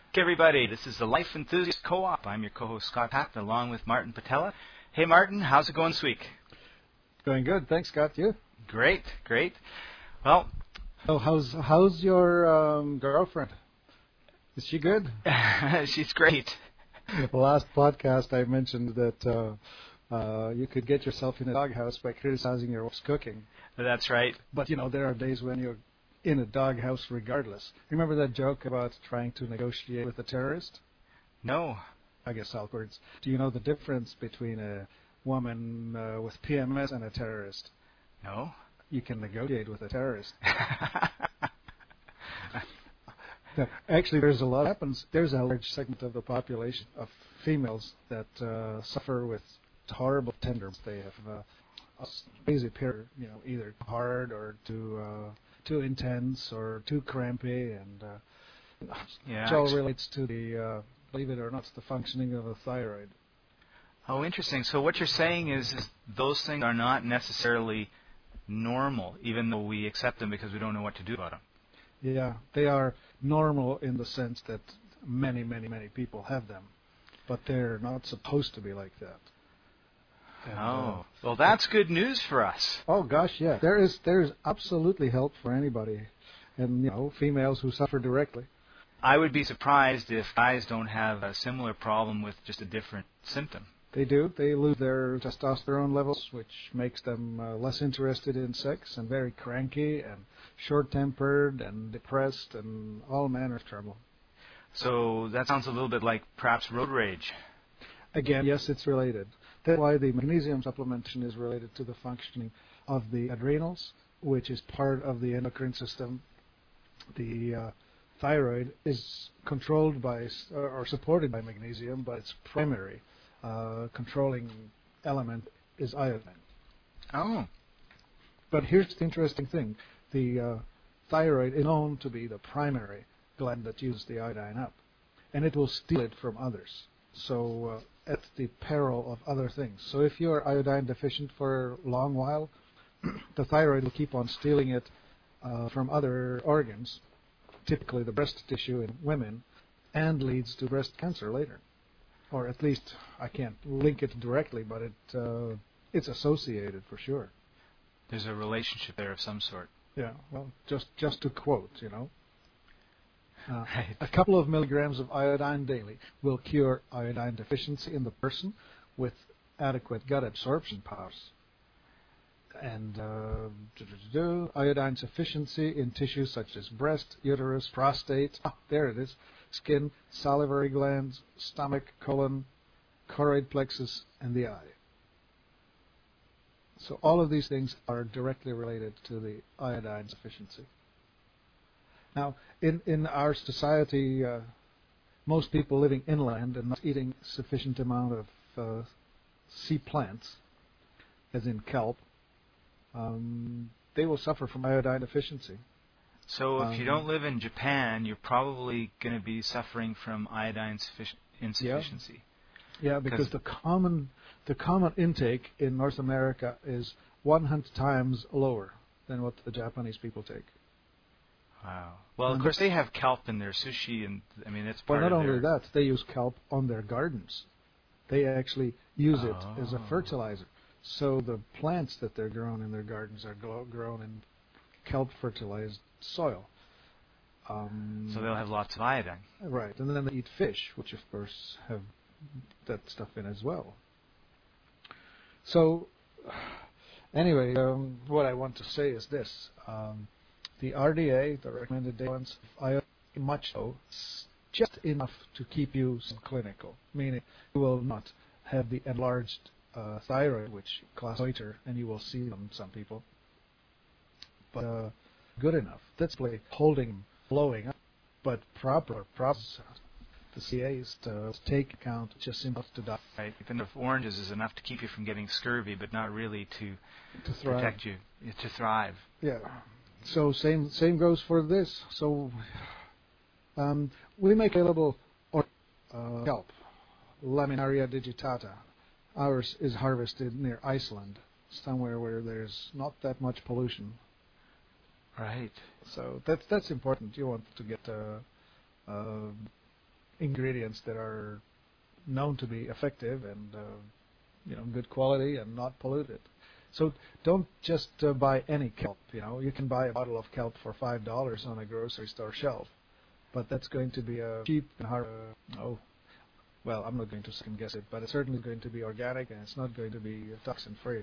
Everybody. This is the Life Enthusiast Co-op. I'm your co-host, Scott Patton, along with Martin Patella. Hey, Martin, how's it going this week? Going good. Thanks, Scott. You? Great. Well... Oh, how's your girlfriend? Is she good? She's great. The last podcast I mentioned that you could get yourself in a doghouse by criticizing your wife's cooking. That's right. But, there are days when you're in a doghouse regardless. Remember that joke about trying to negotiate with a terrorist? No. I guess outwards. Do you know the difference between a woman with PMS and a terrorist? No. You can negotiate with a terrorist. Actually, there's a lot that happens. There's a large segment of the population of females that suffer with horrible tenderness. They have a crazy period, either hard or too intense or too crampy, and it all relates to the, believe it or not, the functioning of the thyroid. Oh, interesting. So what you're saying is those things are not necessarily normal, even though we accept them because we don't know what to do about them. Yeah, they are normal in the sense that many, many, many people have them, but they're not supposed to be like that. And, well, that's good news for us. Oh gosh, yeah. There's absolutely help for anybody, and females who suffer directly. I would be surprised if guys don't have a similar problem with just a different symptom. They do. They lose their testosterone levels, which makes them less interested in sex and very cranky and short-tempered and depressed and all manner of trouble. So that sounds a little bit like perhaps road rage. Again, yes, it's related. That's why the magnesium supplementation is related to the functioning of the adrenals, which is part of the endocrine system. The thyroid is controlled by or supported by magnesium, but its primary controlling element is iodine. Oh. But here's the interesting thing. The thyroid is known to be the primary gland that uses the iodine up, and it will steal it from others. So at the peril of other things. So if you're iodine deficient for a long while, the thyroid will keep on stealing it from other organs, typically the breast tissue in women, and leads to breast cancer later. Or at least I can't link it directly, but it's associated for sure. There's a relationship there of some sort. Yeah, well, just to quote, Right. A couple of milligrams of iodine daily will cure iodine deficiency in the person with adequate gut absorption powers. And iodine sufficiency in tissues such as breast, uterus, prostate, there it is, skin, salivary glands, stomach, colon, choroid plexus, and the eye. So all of these things are directly related to the iodine sufficiency. Now, in our society, most people living inland and not eating sufficient amount of sea plants, as in kelp, they will suffer from iodine deficiency. So if you don't live in Japan, you're probably going to be suffering from iodine insufficiency. Yeah, because the common intake in North America is 100 times lower than what the Japanese people take. Wow. Well, of course, they have kelp in their sushi, and it's part of their... Well, not only that, they use kelp on their gardens. They actually use it as a fertilizer. So the plants that they're grown in their gardens are grown in kelp-fertilized soil. So they'll have lots of iodine. Right, and then they eat fish, which of course have that stuff in as well. So, anyway, what I want to say is this. The RDA, the recommended dose of iodine, much so, just enough to keep you clinical, meaning you will not have the enlarged thyroid, which class goiter, and you will see them in some people, but good enough. That's like holding, blowing up, but proper process. The CAs to take account just enough to die. Right. Even if oranges is enough to keep you from getting scurvy, but not really to protect you, to thrive. Yeah. So same goes for this. So we make available kelp, Laminaria digitata. Ours is harvested near Iceland, somewhere where there's not that much pollution. Right. So that's important. You want to get ingredients that are known to be effective and good quality and not polluted. So don't just buy any kelp. You can buy a bottle of kelp for $5 on a grocery store shelf, but that's going to be a cheap and hard. Well, I'm not going to second guess it, but it's certainly going to be organic and it's not going to be toxin free.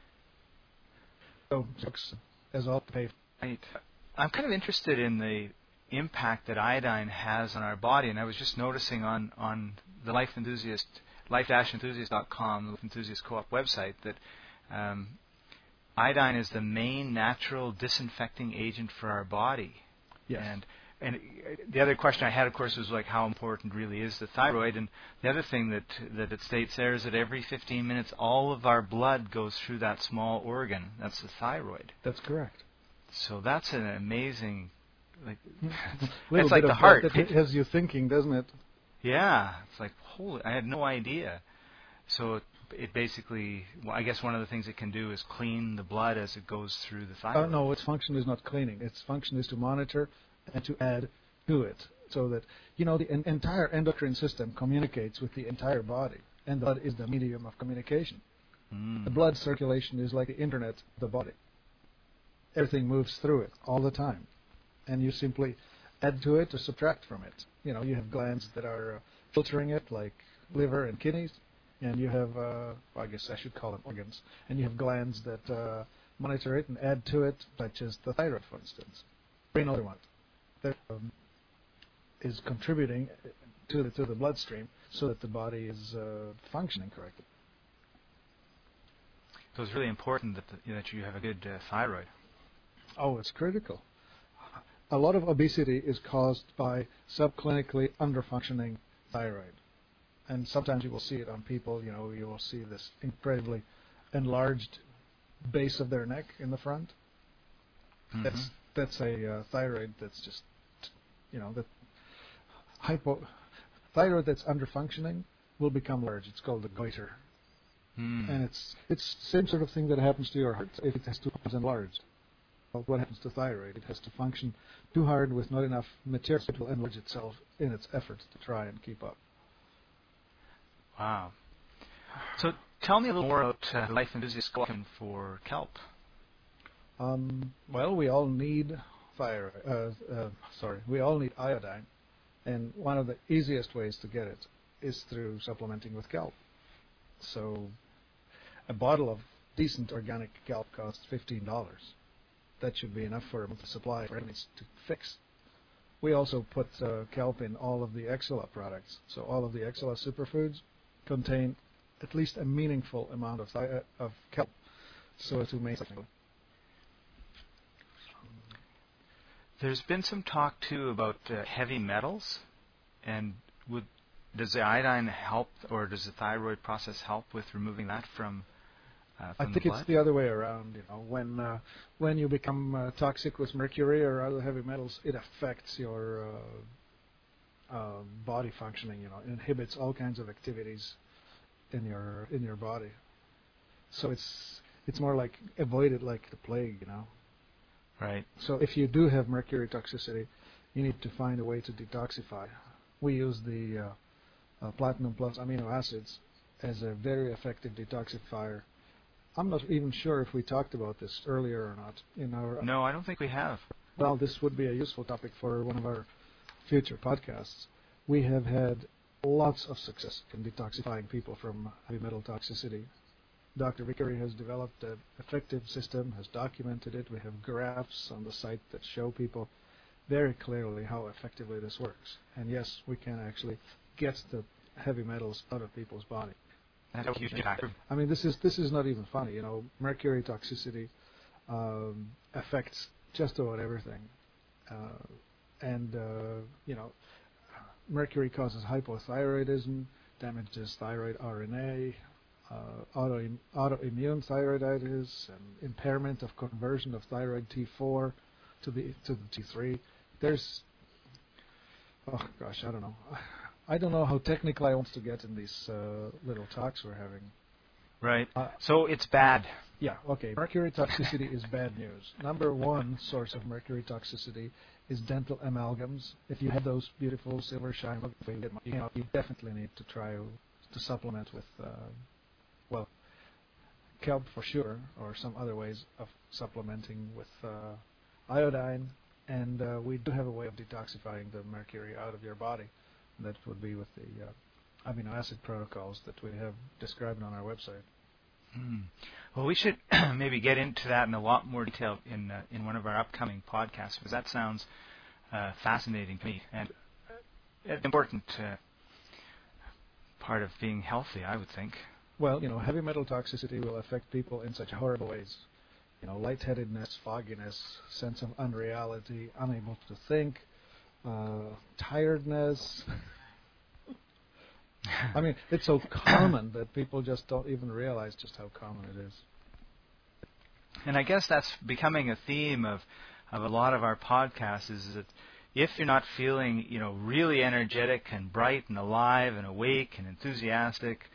So, as all pay. Right. I'm kind of interested in the impact that iodine has on our body, and I was just noticing on the life-enthusiast.com, the Life Enthusiast Co-op website, that iodine is the main natural disinfecting agent for our body. Yes. And the other question I had, of course, was like how important really is the thyroid. And the other thing that it states there is that every 15 minutes, all of our blood goes through that small organ. That's the thyroid. That's correct. So that's an amazing, it's like the heart. It has you thinking, doesn't it? Yeah. It's like, holy, I had no idea. So it basically, well, I guess one of the things it can do is clean the blood as it goes through the thyroid. No, its function is not cleaning. Its function is to monitor and to add to it, so that the entire endocrine system communicates with the entire body, and the blood is the medium of communication. The blood circulation is like the internet of the body. Everything moves through it all the time, and you simply add to it or subtract from it. You have glands that are filtering it, like liver and kidneys, and you have, I guess I should call them organs, and you have glands that monitor it and add to it, such as the thyroid, for instance. Another one that is contributing to the bloodstream so that the body is functioning correctly. So it's really important that you have a good thyroid. Oh, it's critical. A lot of obesity is caused by subclinically underfunctioning thyroid. And sometimes you will see it on people, you will see this incredibly enlarged base of their neck in the front. Mm-hmm. That's a thyroid that's just, that thyroid that's underfunctioning will become large. It's called a goiter. And it's the same sort of thing that happens to your heart if it has to become enlarged. Well, what happens to thyroid? It has to function too hard with not enough material to enlarge itself in its efforts to try and keep up. Wow. So tell me a little more about Life Enthusiast for kelp. Well, we all need we all need iodine, and one of the easiest ways to get it is through supplementing with kelp. So a bottle of decent organic kelp costs $15. That should be enough for a month's supply for enemies to fix. We also put kelp in all of the Exela products. So all of the Exela superfoods contain at least a meaningful amount of kelp, so as to make something. There's been some talk too about heavy metals, and does the iodine help, or does the thyroid process help with removing that from I think it's the other way around. When you become toxic with mercury or other heavy metals, it affects your body functioning. It inhibits all kinds of activities in your body. So it's more like avoid it like the plague. Right. So if you do have mercury toxicity, you need to find a way to detoxify. We use the platinum plus amino acids as a very effective detoxifier. I'm not even sure if we talked about this earlier or not. No, I don't think we have. Well, this would be a useful topic for one of our future podcasts. We have had lots of success in detoxifying people from heavy metal toxicity. Dr. Vickery has developed an effective system, has documented it. We have graphs on the site that show people very clearly how effectively this works. And yes, we can actually get the heavy metals out of people's body. That's a huge factor. I mean, this is not even funny. Mercury toxicity affects just about everything, mercury causes hypothyroidism, damages thyroid RNA, autoimmune thyroiditis, and impairment of conversion of thyroid T4 to the T3. I don't know. I don't know how technical I want to get in these little talks we're having. Right. So it's bad. Yeah, okay. Mercury toxicity is bad news. Number one source of mercury toxicity is dental amalgams. If you have those beautiful silver shine, you definitely need to try to supplement with, kelp for sure, or some other ways of supplementing with iodine. And we do have a way of detoxifying the mercury out of your body. That would be with the amino acid protocols that we have described on our website. Well, we should maybe get into that in a lot more detail in one of our upcoming podcasts, because that sounds fascinating to me and an important part of being healthy, I would think. Well, heavy metal toxicity will affect people in such horrible ways. Lightheadedness, fogginess, sense of unreality, unable to think, tiredness. I mean, it's so common that people just don't even realize just how common it is. And I guess that's becoming a theme of a lot of our podcasts, is that if you're not feeling, really energetic and bright and alive and awake and enthusiastic,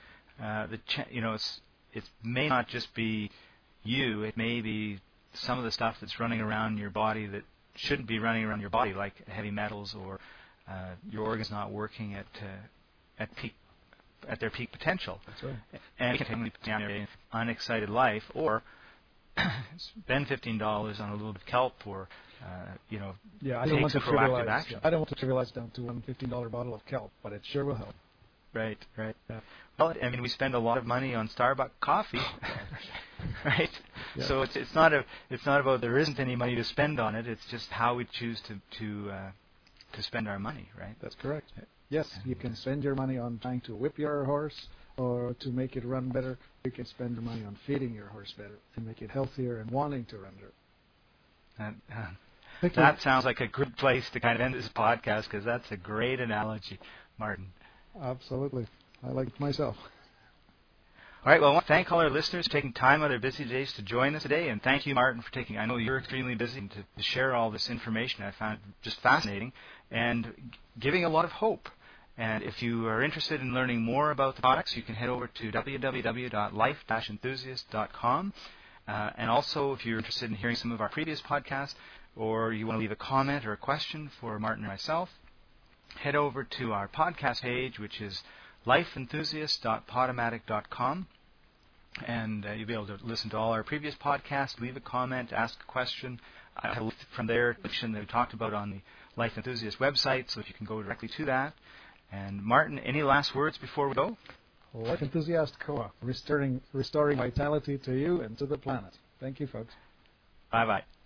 it may not just be you. It may be some of the stuff that's running around your body that shouldn't be running around your body, like heavy metals, or your organs not working at their peak potential. That's right. And you can take down your unexcited life, or spend $15 on a little bit of kelp, or I don't want to trivialize. Action. I don't want to trivialize down to one $15 bottle of kelp, but it sure will help. Right. Yeah. Well, we spend a lot of money on Starbucks coffee, right? Yeah. So it's not about there isn't any money to spend on it. It's just how we choose to spend our money, right? That's correct. Yes, you can spend your money on trying to whip your horse or to make it run better. You can spend your money on feeding your horse better and make it healthier and wanting to run better. That sounds like a good place to kind of end this podcast, because that's a great analogy, Martin. Absolutely. I like it myself. All right, well, I want to thank all our listeners for taking time out of their busy days to join us today, and thank you, Martin, for I know you're extremely busy, and to share all this information. I found it just fascinating and giving a lot of hope. And if you are interested in learning more about the products, you can head over to www.life-enthusiast.com. And also, if you're interested in hearing some of our previous podcasts, or you want to leave a comment or a question for Martin or myself, head over to our podcast page, which is lifeenthusiast.podomatic.com, and you'll be able to listen to all our previous podcasts, leave a comment, ask a question. I have from there that we talked about on the Life Enthusiast website, so if you can go directly to that. And Martin, any last words before we go? Life Enthusiast Co-op, restoring vitality to you and to the planet. Thank you, folks. Bye-bye.